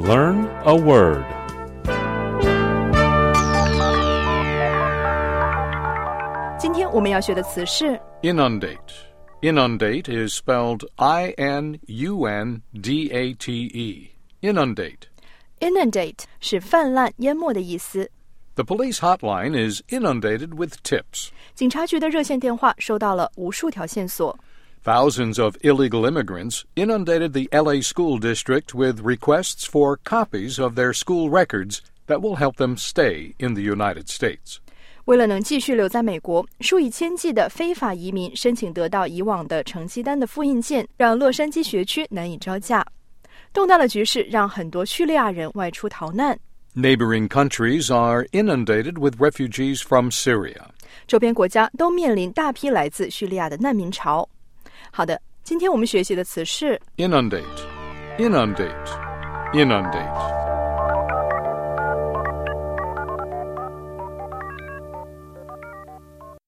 Learn a word. 今天我们要学的词是 Inundate. Inundate is spelled I-N-U-N-D-A-T-E. Inundate. Inundate 是泛滥淹没的意思。 The police hotline is inundated with tips. 警察局的热线电话收到了无数条线索。 Thousands of illegal immigrants inundated the LA school district with requests for copies of their school records that will help them stay in the United States. 为了能继续留在美国，数以千计的非法移民申请得到以往的成绩单的复印件，让洛杉矶学区难以招架。动荡的局势让很多叙利亚人外出逃难。 Neighboring countries are inundated with refugees from Syria. 周边国家都面临大批来自叙利亚的难民潮。好的，今天我们学习的词是 Inundate. Inundate. Inundate.